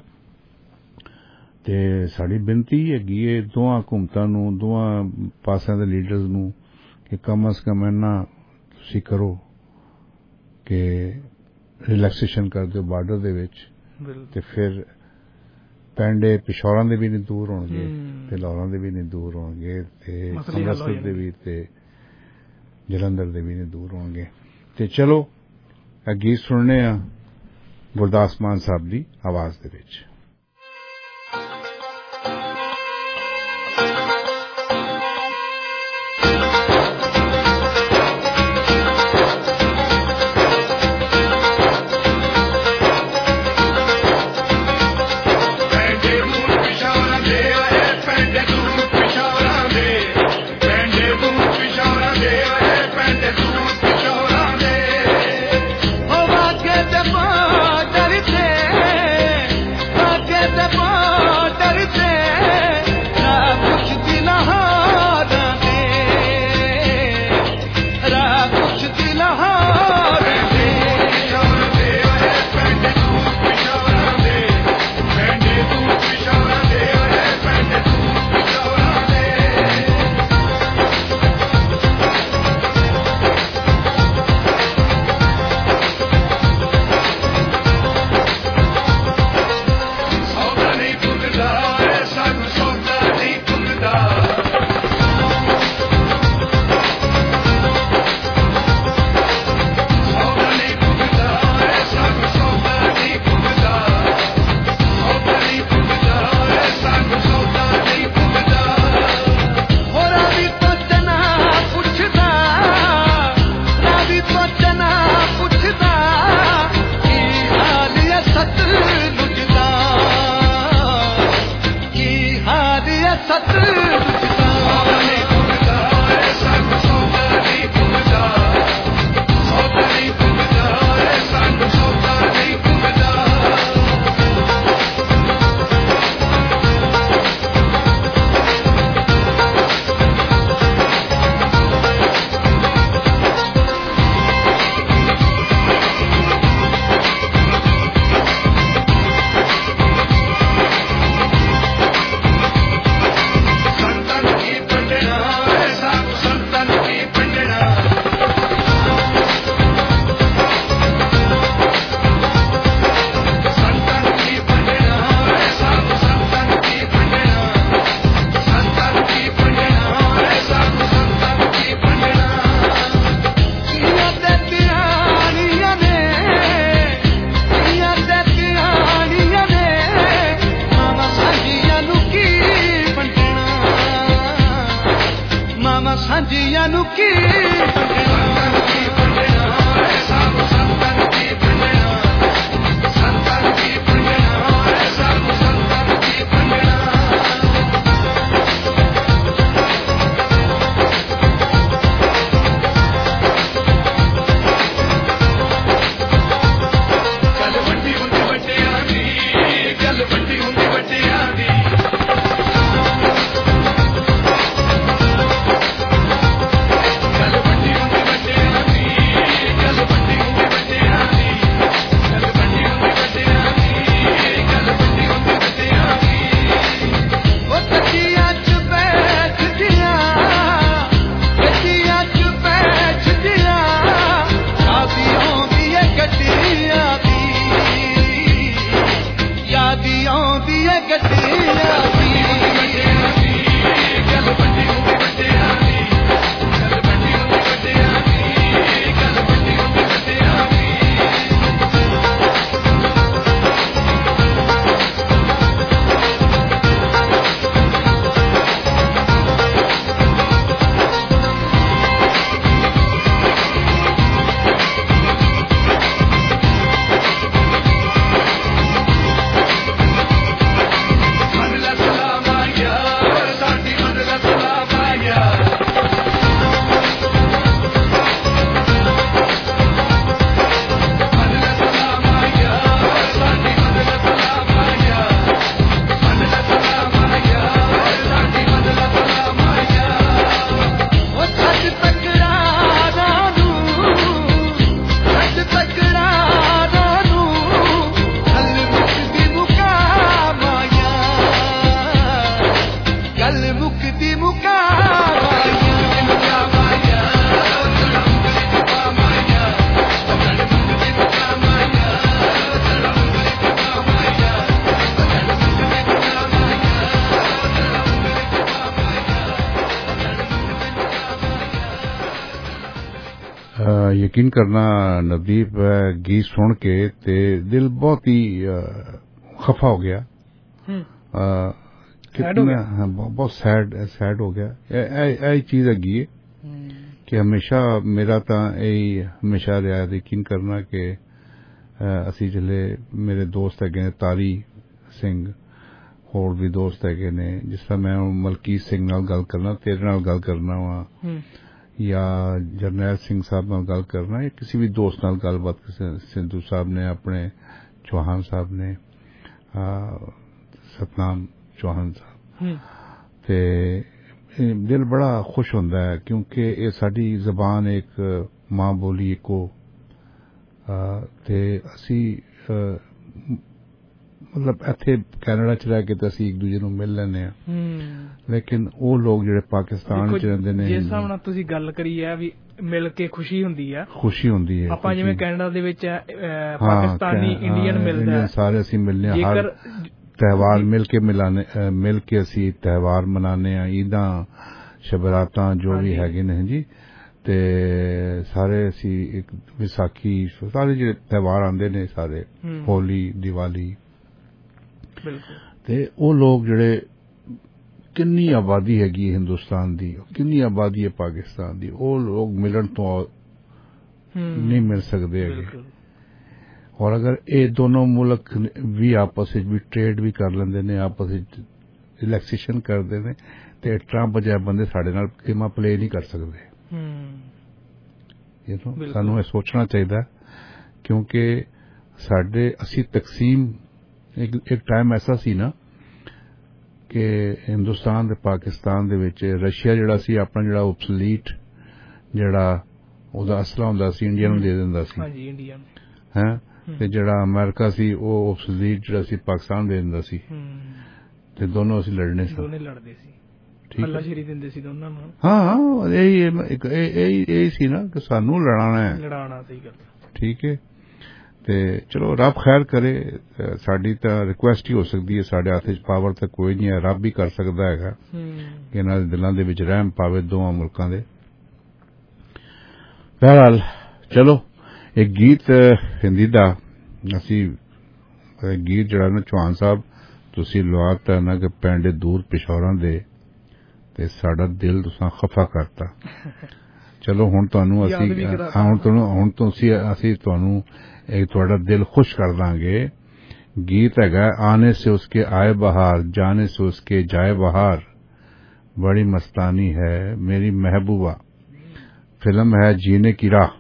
ਤੇ ਸਾਡੀ ਬੇਨਤੀ ਹੈਗੀ ਹੈ ਦੋਵਾਂ ਹਕੂਮਤਾਂ ਨੂੰ, ਦੋਵਾਂ ਪਾਸਿਆਂ ਦੇ ਲੀਡਰਸ ਨੂੰ ਕਿ ਕਮ ਅਜ਼ ਕਮ ਇਹਨਾਂ ਤੁਸੀਂ ਕਰੋ ਕਿ ਰਿਲੈਕਸੇਸ਼ਨ ਕਰ ਦਿਓ ਬਾਰਡਰ ਦੇ ਵਿੱਚ, ਤੇ ਫਿਰ ਪੈਂਡੇ ਪਿਸ਼ੌਰਾਂ ਦੇ ਵੀ ਨਹੀਂ ਦੂਰ ਹੋਣਗੇ ਤੇ ਲਾਹੌਰਾਂ ਦੇ ਵੀ ਨਹੀਂ ਦੂਰ ਹੋਣਗੇ ਤੇ ਅੰਮ੍ਰਿਤਸਰ ਦੇ ਵੀ ਤੇ ਜਲੰਧਰ ਦੇ ਵੀ ਨਹੀਂ ਦੂਰ ਹੋਣਗੇ। ਤੇ ਚਲੋ ਇਹ ਗੀਤ ਸੁਣਨੇ ਆ ਗੁਰਦਾਸ ਮਾਨ ਸਾਹਿਬ ਦੀ ਆਵਾਜ਼ ਦੇ ਵਿੱਚ।
Oh,
यकीन करना नवदीप गीत सुन के ते दिल बहुत ही खफा हो गया, कितना बहुत सैड हो गया। यही चीज हैगी है कि हमेशा मेरा तो यही हमेशा रहा यकीन करना कि असी जिले मेरे दोस्त है तारी सिंह होर भी दोस्त है ने, जिस तरह मैं मलकीत सिंह नाल गल करना, तेरे नाल गल करना वा या जरनैल सिंह साहब नाल गल करना या किसी भी दोस्त नाल गलबात, सिद्धू साहब ने अपने, चौहान साहब ने, सतनाम चौहान साहब, ते दिल बड़ा खुश होंदा है क्योंकि ये साडी जबान एक मां बोली इको, ते असी मतलब इत्थे कैनेडा च रह के तो असी एक दूजे नूं मिल लैने आ, लेकिन वो लोग जिहड़े पाकिस्तान च रहिंदे ने,
जिस हिसाब नाल तुसीं गल करी है भी मिल के खुशी हुंदी है, आपां जिवें कैनेडा दे विच पाकिस्तानी इंडियन मिलदा है,
सारे असी मिलने हर त्यौहार मिल के असी त्यौहार मनाने आ, ईदां शबरातां जो भी हैगे ने जी, ते सारे असी एक विसाखी सारे जो त्यौहार आंदे ने सारे, होली दिवाली, ते ओ लोग जिहड़े किन्नी आबादी हैगी हिंदुस्तान दी, किन्नी आबादी है पाकिस्तान दी, ओ लोग मिलन तो नहीं मिल सकते हैगे। और अगर ये दोनों मुल्क भी आपस में भी ट्रेड भी कर लेंदे ने, आपस में रिलैक्सेशन करते ने, ते ट्रंप जाए बंदे साडे नाल गेमां प्ले नहीं कर सकते। सानू ये सोचना चाहिए क्योंकि साडे असी तकसीम एक टाइम ऐसा सी ना कि हिंदुस्तान ते पाकिस्तान दे विच रशिया जिहड़ा सी अपना जिहड़ा ऑब्सोलीट जिहड़ा ओहदा असला हुंदा सी इंडिया नूं दे दिंदा सी, हां जी इंडिया हैं, ते जिहड़ा अमेरिका सी ओ ऑब्सोलीट जिहड़ा सी पाकिस्तान दे दिंदा सी, ते दोनों असी लड़ने सी,
दोनों लड़दे सी, हल्लाशेरी दिंदे सी दोनों नूं।
हां यही सी ना कि सानू लड़ाना है,
लड़ाना, सही गल, ठीक
है। ते चलो रब खैर करे, साडी तां रिक्वेस्ट ही हो सकदी है, साडे हाथ च पावर तां कोई नहीं है, रब भी कर सकदा हैगा कि इन्हां दे दिलां दे विच रहम पावे दोवां मुल्कां दे। बहरहाल चलो एक गीत हिंदी दा असी गीत जिहड़ा ना चौहान साहब तुसी लुआता ना कि पैंडे दूर पिछौरां दे ते साडा दिल तुसां खफा करता। चलो हुण तुहानू असी हुण असी तुहानू एक तुहाडा दिल खुश कर दांगे। गीत हैगा आने से उसके आए बहार, जाने से उसके जाए बहार, बड़ी मस्तानी है मेरी महबूबा। फिल्म है जीने की राह,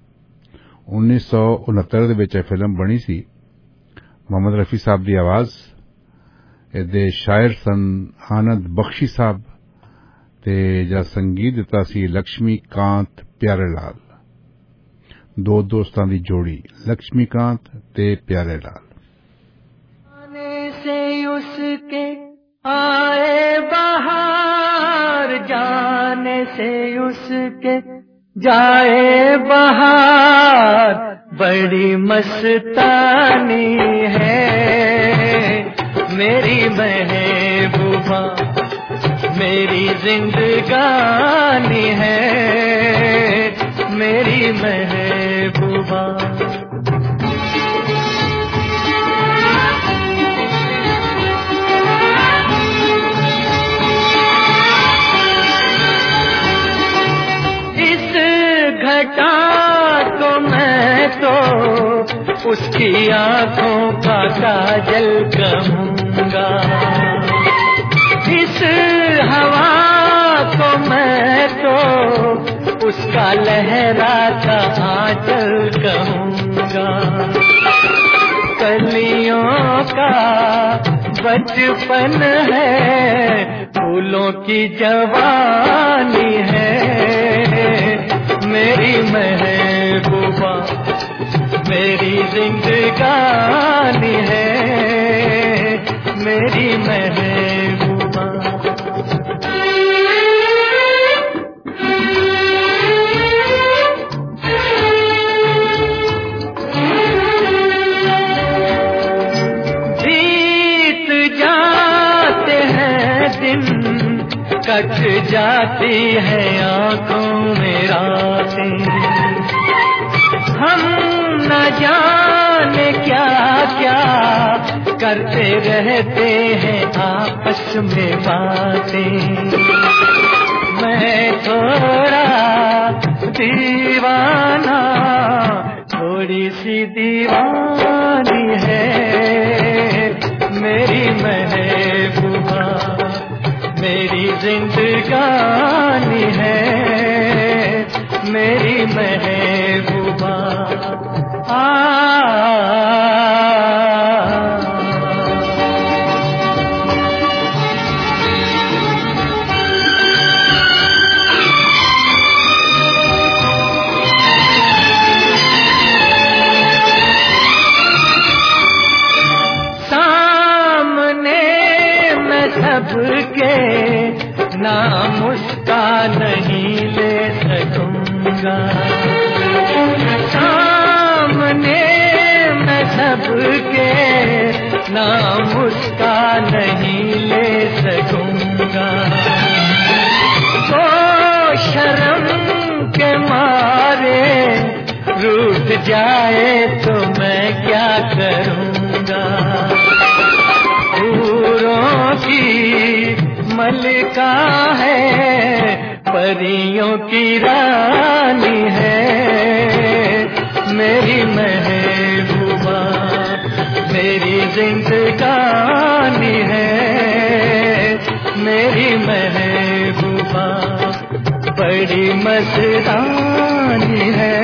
1969 दे विच फिल्म बनी सी, मोहम्मद रफी साहब दी आवाज, इहदे शायर सन आनंद बख्शी साहब ते जा संगीत दिता सी लक्ष्मीकांत प्यारे लाल। दो दोस्तां दी जोड़ी लक्ष्मीकांत ते प्यारे लाल।
आने से उसके आए बहार, जाने से उसके जाए बहार, बड़ी मस्तानी है मेरी महबूबा, मेरी जिंदगानी है मेरी महबूबा। इस घटा को मैं तो उसकी आंखों का काजल कहूंगा, इस हवा को मैं तो उसका लहराता आंचल कहूंगा। कलियों का बचपन है, फूलों की जवानी है मेरी महबूबा, मेरी जिंदगानी है मेरी महबूबा। बीत जाते हैं दिन, कट जाती है आंखों में रातें, जाने क्या क्या करते रहते हैं आपस में बातें। मैं थोड़ा दीवाना, थोड़ी सी दीवानी है मेरी महबूबा, मेरी जिंदगानी है मेरी महबूबा। सबके नाम उसका नहीं ले सकूंगा, सामने मैं सबके नाम उसका नहीं ले सकूंगा। तो शर्म के मारे रूठ जाए तो मैं क्या करूंगा। हूरों की मलिका है, परियों की रानी है मेरी महबूबा, मेरी जिंदगानी है मेरी महबूबा, बड़ी मस्तानी है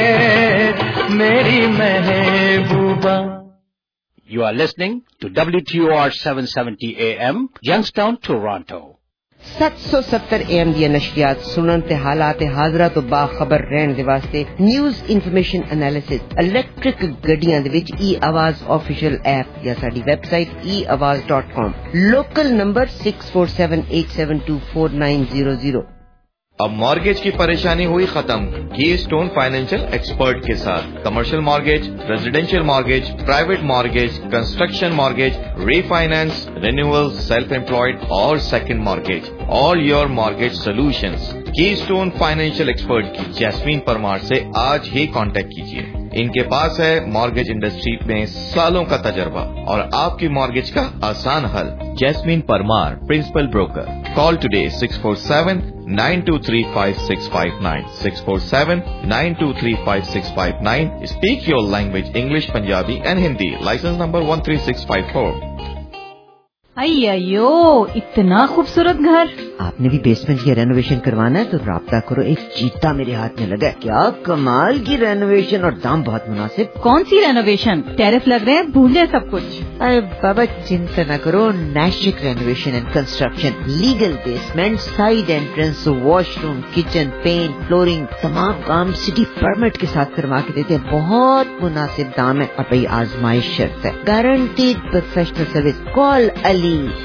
मेरी महबूबा।
You are listening to WTOR 770 AM, Youngstown, Toronto.
770 AM ਦੀਆਂ ਨਸ਼ਰੀਆਤ ਸੁਣਨ ਤੇ ਹਾਲਾਤ ਹਾਜ਼ਰਾ ਤੋਂ ਬਾਖਬਰ ਰਹਿਣ ਦੇ ਵਾਸਤੇ ਨਿਊਜ਼ ਇਨਫੋਰਮੇਸ਼ਨ ਐਨਾਲਿਸਿਸ ਇਲੈਕਟ੍ਰਿਕ ਗੱਡੀਆਂ ਦੇ ਵਿੱਚ e-ਆਵਾਜ਼ ਆਫੀਸ਼ੀਅਲ ਐਪ ਜਾਂ ਸਾਡੀ ਵੈਬਸਾਈਟ eawaz.com। Local number 6478724900।
अब मॉर्गेज की परेशानी हुई खत्म कीस्टोन फाइनेंशियल एक्सपर्ट के साथ। Commercial mortgage, residential mortgage, private mortgage, construction mortgage, refinance, renewal, self employed और second mortgage, all your mortgage solutions. Keystone financial expert की जैस्मीन परमार से आज ही कांटेक्ट कीजिए। इनके पास है मॉर्गेज इंडस्ट्री में सालों का तजर्बा और आपकी मॉर्गेज का आसान हल। Jasmine Parmar, principal broker. Call today 647-923-5659, 647-923-5659। Speak your language, English, Punjabi and Hindi. License number 13654।
अय्यो, इतना खूबसूरत घर।
आपने भी बेसमेंट की रेनोवेशन करवाना है तो राब्ता करो, एक चीता मेरे हाथ में लगा। क्या कमाल की रेनोवेशन और दाम बहुत मुनासिब।
कौन सी रेनोवेशन? टैरिफ लग रहे हैं, भूल जाए सब कुछ।
अरे बाबा चिंता न करो, नेशिक renovation and construction, legal basement, side entrance, washroom, kitchen, paint, flooring, तमाम काम सिटी परमिट के साथ करवा के देते हैं। बहुत मुनासिब दाम है और भाई आजमाइश शर्त है, guaranteed professional service. Call Ali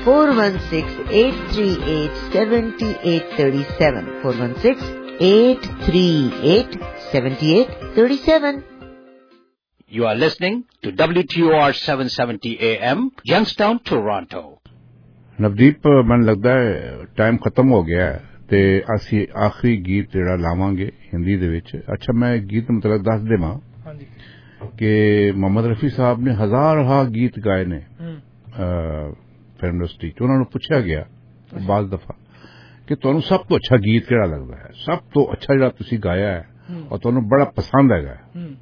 416-838-7837, 416-838-7837।
You are listening to WTOR 770 AM, Youngstown, Toronto.
Navdeep, ਮੈਨੂੰ ਲੱਗਦਾ ਹੈ ਟਾਈਮ ਖਤਮ ਹੋ ਗਿਆ ਹੈ ਤੇ ਅਸੀਂ ਆਖਰੀ ਗੀਤ ਜਿਹੜਾ ਲਾਵਾਂਗੇ ਹਿੰਦੀ ਦੇ ਵਿੱਚ। ਅੱਛਾ, ਮੈਂ ਗੀਤ ਮਤਲਬ ਦੱਸ ਦੇਵਾਂ ਕਿ ਮੁਹੰਮਦ ਰਫੀ ਸਾਹਿਬ ਨੇ ਹਜ਼ਾਰਾਂ ਗੀਤ ਗਾਏ ਨੇ ਫਿਲਮ ਇੰਡਸਟਰੀ ਚ। ਉਹਨਾਂ ਨੂੰ ਪੁੱਛਿਆ ਗਿਆ ਬਾਜ਼ ਦਫਾ ਕਿ ਤੁਹਾਨੂੰ ਸਭ ਤੋਂ ਅੱਛਾ ਗੀਤ ਕਿਹੜਾ ਲੱਗਦਾ ਹੈ, ਸਭ ਤੋਂ ਅੱਛਾ ਜਿਹੜਾ ਤੁਸੀਂ ਗਾਇਆ ਹੈ ਔਰ ਤੁਹਾਨੂੰ ਬੜਾ ਪਸੰਦ ਹੈਗਾ।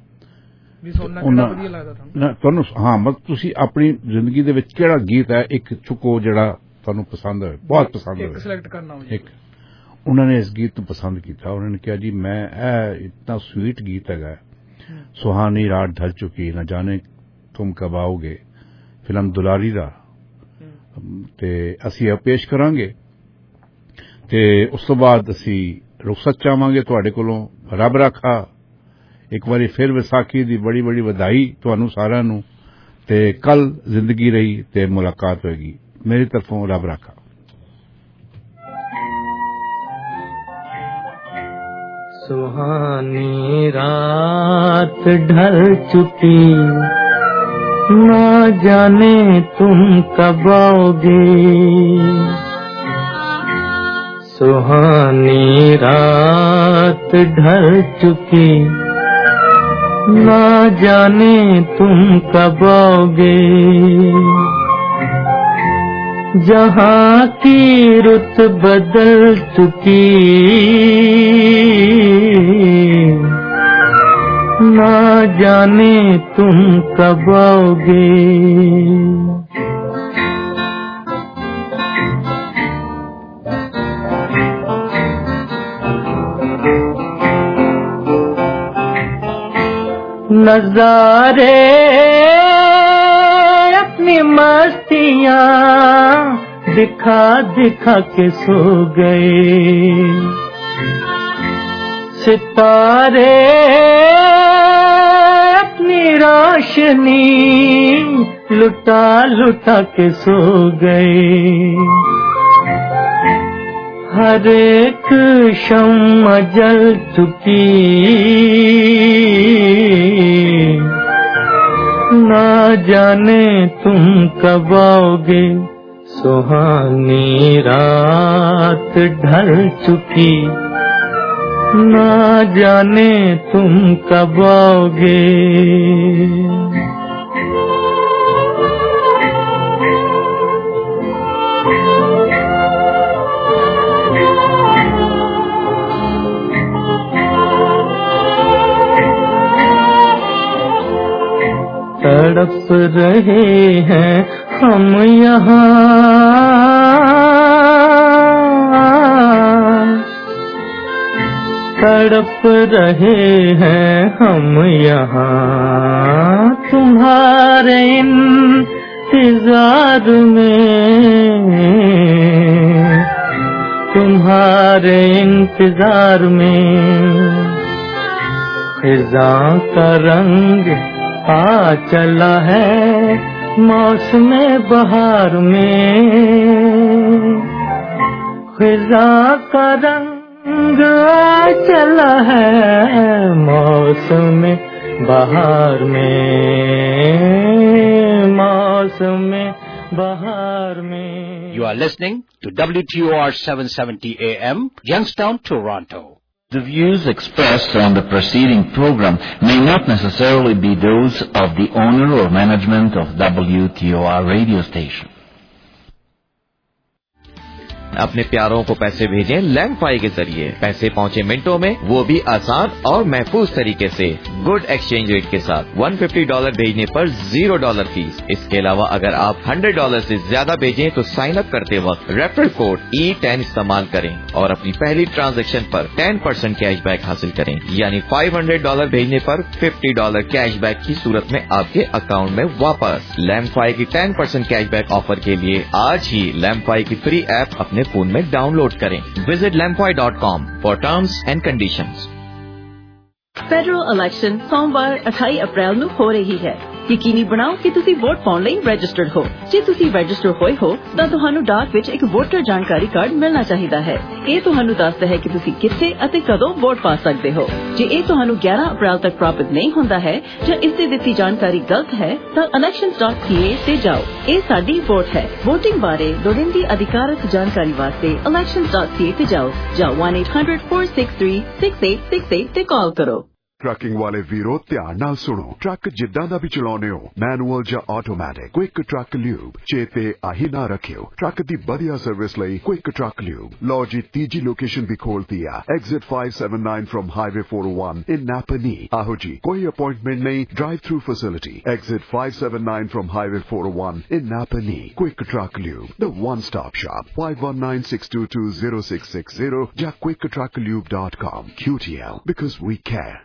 ਤੁਹਾਨੂੰ ਹਾਂ, ਮਤਲਬ ਤੁਸੀਂ ਆਪਣੀ ਜ਼ਿੰਦਗੀ ਦੇ ਵਿੱਚ ਕਿਹੜਾ ਗੀਤ ਹੈ ਇੱਕ ਚੁੱਕੋ ਜਿਹੜਾ ਤੁਹਾਨੂੰ ਪਸੰਦ ਹੋਵੇ, ਬਹੁਤ ਪਸੰਦ ਹੋਵੇ,
ਸਿਲੈਕਟ ਕਰਨਾ ਹੋਵੇ।
ਇੱਕ ਉਹਨਾਂ ਨੇ ਇਸ ਗੀਤ ਨੂੰ ਪਸੰਦ ਕੀਤਾ। ਉਹਨਾਂ ਨੇ ਕਿਹਾ ਜੀ ਮੈਂ ਇਹ ਇਤਨਾ ਸਵੀਟ ਗੀਤ ਹੈਗਾ, ਸੁਹਾਨੀ ਰਾਤ ਢਲ ਚੁੱਕੀ ਨਾ ਜਾਣੇ ਤੁਮ ਕਬ ਆਓਗੇ, ਫਿਲਮ ਦੁਲਾਰੀ ਦਾ, ਤੇ ਅਸੀਂ ਇਹ ਪੇਸ਼ ਕਰਾਂਗੇ ਤੇ ਉਸ ਤੋਂ ਬਾਅਦ ਅਸੀਂ ਰੁਖਸਤ ਚਾਹਾਂਗੇ ਤੁਹਾਡੇ ਕੋਲੋਂ। ਰੱਬ ਰਾਖਾ। ਇੱਕ ਵਾਰੀ ਫਿਰ ਵਿਸਾਖੀ ਦੀ ਬੜੀ ਬੜੀ ਵਧਾਈ ਤੁਹਾਨੂੰ ਸਾਰਿਆਂ ਨੂੰ ਤੇ ਕੱਲ ਜ਼ਿੰਦਗੀ ਰਹੀ ਤੇ ਮੁਲਾਕਾਤ ਹੋਏਗੀ। ਮੇਰੀ ਤਰਫੋਂ ਰੱਬ ਰਾਖਾ।
सुहानी रात ढल चुकी ना जाने तुम कब आओगे, सुहानी रात ढल चुकी ना जाने तुम कब आओगे, जहाँ की रुत बदल चुकी, ना जाने तुम कब आओगे। नजारे अपनी मस्तियाँ दिखा दिखा के सो गए, सितारे अपनी रोशनी लुटा लुटा के सो गए, हर एक शम्मा जल चुकी, ना जाने तुम कब आओगे। सुहानी रात ढल चुकी, ना जाने तुम कब आओगे। तड़प रहे हैं हम यहाँ, तड़प रहे हैं हम यहाँ, तुम्हारे इंतजार में, तुम्हारे इंतजार में। खिज़ां का रंग आ चला है मौसम बहार में, खिज़ां का रंग आ चला है मौसम बहार में, मौसम बहार में।
You are listening to WTOR 770 AM, Youngstown, Toronto.
The views expressed on the preceding program may not necessarily be those of the owner or management of WTOR radio station.
अपने प्यारों को पैसे भेजें लैंडफाई के जरिए, पैसे पहुंचे मिनटों में, वो भी आसान और महफूज तरीके से, गुड एक्सचेंज रेट के साथ। $150 भेजने पर $0 फीस। इसके अलावा अगर आप $100 से ज्यादा भेजें तो साइन अप करते वक्त रेफरल कोड E10 इस्तेमाल करें और अपनी पहली ट्रांजैक्शन पर 10% कैशबैक हासिल करें, यानी $500 भेजने पर $50 कैशबैक की सूरत में आपके अकाउंट में वापस। लैंडफाई की 10% कैशबैक ऑफर के लिए आज ही लैंडफाई की फ्री ऐप अपने फोन में डाउनलोड करें। Visit lampfy.com for terms and conditions.
Federal election सोमवार 28 अप्रैल ਨੂੰ ਹੋ ਰਹੀ ਹੈ। ਯਕੀਨੀ ਬਣਾਓ ਕਿ ਤੁਸੀਂ ਵੋਟ ਪਾਉਣ ਲਈ ਰਜਿਸਟਰਡ ਹੋ। ਜੇ ਤੁਸੀਂ ਰਜਿਸਟਰ ਹੋਏ ਹੋ ਤਾਂ ਤੁਹਾਨੂੰ ਡਾਕ ਵਿੱਚ ਇੱਕ ਵੋਟਰ ਜਾਣਕਾਰੀ ਕਾਰਡ ਮਿਲਣਾ ਚਾਹੀਦਾ ਹੈ। ਇਹ ਤੁਹਾਨੂੰ ਦੱਸਦਾ ਹੈ ਕਿ ਤੁਸੀਂ ਕਿੱਥੇ ਅਤੇ ਕਦੋਂ ਵੋਟ ਪਾ ਸਕਦੇ ਹੋ। ਜੇ ਇਹ ਤੁਹਾਨੂੰ 11 ਅਪ੍ਰੈਲ ਤੱਕ ਪ੍ਰਾਪਤ ਨਹੀਂ ਹੁੰਦਾ ਹੈ ਜਾਂ ਇਸ ਤੇ ਦਿੱਤੀ ਜਾਣਕਾਰੀ ਗਲਤ ਹੈ ਤਾਂ elections.ca ਤੇ ਜਾਓ। ਇਹ ਸਾਡੀ ਵੋਟ ਹੈ। VOTING ਬਾਰੇ ਲੋੜੀਂਦੀ ਅਧਿਕਾਰਤ ਜਾਣਕਾਰੀ ਵਾਸਤੇ elections.ca ਤੇ ਜਾਓ ਜਾਂ 1-800-463-6868 ਤੇ ਕਾਲ ਕਰੋ।
ट्रकिंग वाले वीरो ध्यान नाल सुनो। ट्रक जिद्दां दा भी चलाउने हो, मैनुअल या ऑटोमैटिक, क्विक ट्रक ल्यूब चेते आही ना रखियो। ट्रक दी बढ़िया सर्विस लई क्विक ट्रक ल्यूब। लो जी तीजी लोकेशन भी खोलती है, exit 579 from highway 401 in Napanee. आहो जी कोई अपॉइंटमेंट नहीं, drive through facility. Exit 579 from highway 401 in Napanee. Quick truck lube, the one stop shop. 5196220660 या quicktrucklube.com। QTL because we care।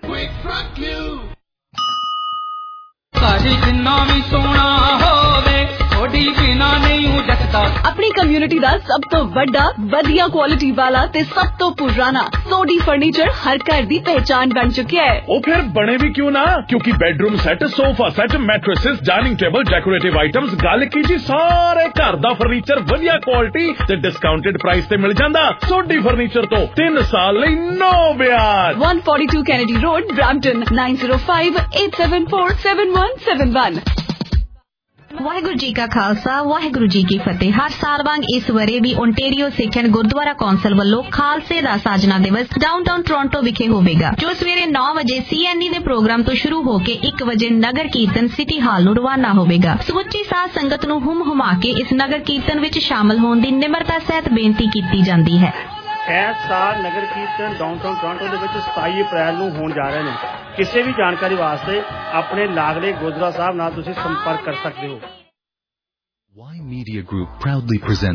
ਸਾਡੀ ਜਿੰਨਾ ਵੀ ਸੋਹਣਾ ਹੋਵੇ ਥੋੜੀ ਬਿਨਾ ਨਹੀਂ ਜੱਟਦਾ।
ਆਪਣੀ ਕਮਿਊਨਿਟੀ ਦਾ ਸਭ ਤੋਂ ਵੱਡਾ, ਵਧੀਆ ਕੁਆਲਿਟੀ ਵਾਲਾ ਤੇ ਸਭ ਤੋਂ ਪੁਰਾਣਾ ਸੋਡੀ ਫਰਨੀਚਰ ਹਰ ਘਰ ਦੀ ਪਹਿਚਾਨ ਬਣ ਚੁੱਕਿਆ ਹੈ।
ਉਹ ਫਿਰ ਬਣੇ ਵੀ ਕਿਉਂ ਨਾ, ਕਿਉਂਕਿ bedroom set, sofa set, mattresses, dining table, decorative items, ਗੱਲ ਕੀ ਜੀ ਸਾਰੇ ਘਰ ਦਾ ਫਰਨੀਚਰ ਵਧੀਆ ਕੁਆਲਿਟੀ ਤੇ ਡਿਸਕਾਊਂਟਡ ਪ੍ਰਾਈਸ ਤੇ ਮਿਲ ਜਾਂਦਾ। ਸੋਡੀ ਫਰਨੀਚਰ ਤੋਂ 3 ਸਾਲ ਲਈ ਨੋ ਵਿਆਜ।
142 Kennedy road, Brampton 9058747171।
Waheguru ji ਕਾ ਖਾਲਸਾ ਵਾਹਿਗੁਰੂ ਜੀ ਕੀ ਫਤਿਹ। ਹਰ ਸਾਲ ਵਾਂਗ ਇਸ ਵਰੇ ਵੀ ਓਨਟਾਰੀਓ ਸਿੱਖ ਗੁਰਦੁਆਰਾ ਕੌਂਸਲ ਵੱਲੋਂ ਖਾਲਸੇ ਦਾ ਸਾਜਨਾ ਦਿਵਸ ਡਾਊਨਟਾਊਨ ਟੋਰਾਂਟੋ ਵਿਖੇ ਹੋਵੇਗਾ, ਜੋ ਸਵੇਰੇ 9 ਵਜੇ CNE ਦੇ ਪ੍ਰੋਗਰਾਮ ਤੋਂ ਸ਼ੁਰੂ ਹੋ ਕੇ 1 ਵਜੇ ਨਗਰ ਕੀਰਤਨ ਸਿਟੀ ਹਾਲ ਨੂੰ ਰਵਾਨਾ ਹੋਵੇਗਾ। ਸਮੁੱਚੀ ਸਾਧ ਸੰਗਤ ਨੂੰ ਹੁਮ-ਹੁਮਾ ਕੇ ਇਸ ਨਗਰ ਕੀਰਤਨ ਵਿੱਚ ਸ਼ਾਮਲ ਹੋਣ ਦੀ ਨਿਮਰਤਾ ਸਹਿਤ ਬੇਨਤੀ ਕੀਤੀ ਜਾਂਦੀ ਹੈ।
ਇਸ ਸਾਲ ਨਗਰ ਕੀਰਤਨ ਡਾਊਨਟਾਊਨ ਟੋਰਾਂਟੋ ਦੇ ਵਿੱਚ 27 ਅਪ੍ਰੈਲ ਨੂੰ ਹੋਣ ਜਾ ਰਹੇ ਨੇ। ਕਿਸੇ ਵੀ ਜਾਣਕਾਰੀ ਵਾਸਤੇ ਆਪਣੇ ਲਾਗਲੇ ਗੁਰਦੁਆਰਾ ਸਾਹਿਬ ਨਾਲ ਤੁਸੀਂ ਸੰਪਰਕ ਕਰ ਸਕਦੇ ਹੋ।
Y Media Group proudly presents